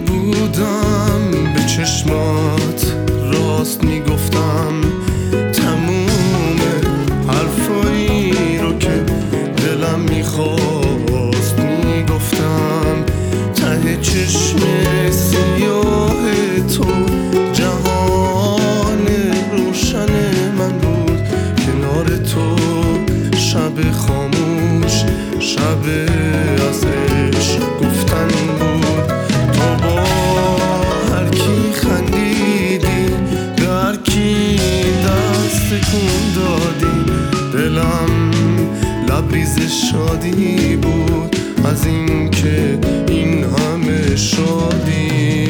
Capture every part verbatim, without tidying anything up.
بودم به چشمات راست میگفتم تموم حرفایی رو که دلم میخواست میگفتم ته چشم سیاه تو جهان روشن من بود کنار تو شب خاموش شب از عشق گفتن بود تو با هر کی خندیدی به هر کی دست تکون دادی دلم لبریز شادی بود از این که این همه شادی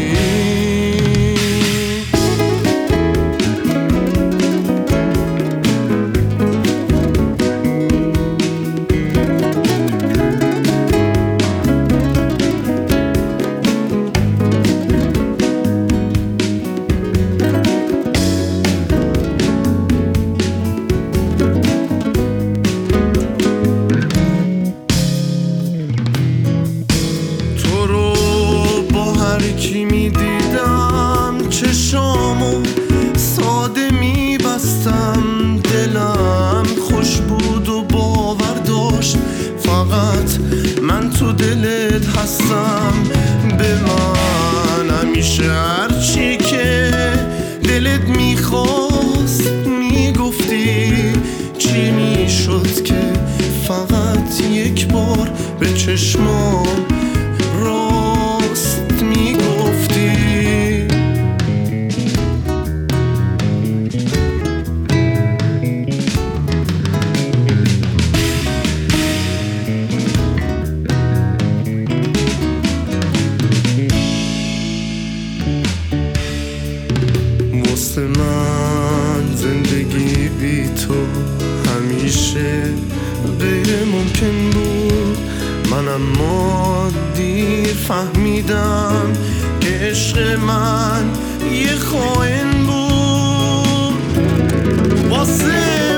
کی می دیدم چشامو ساده می بستم دلم خوش بود و باور داشت فقط من تو دلت هستم به من همیشه هرچی که دلت میخواست میگفتی چی میشد که فقط یک بار به چشمام راست میگفتی واسه من زندگی بی تو همیشه غیر ممکن بود منم ما دیر فهمیدم که عشق من یه خائن بود واسه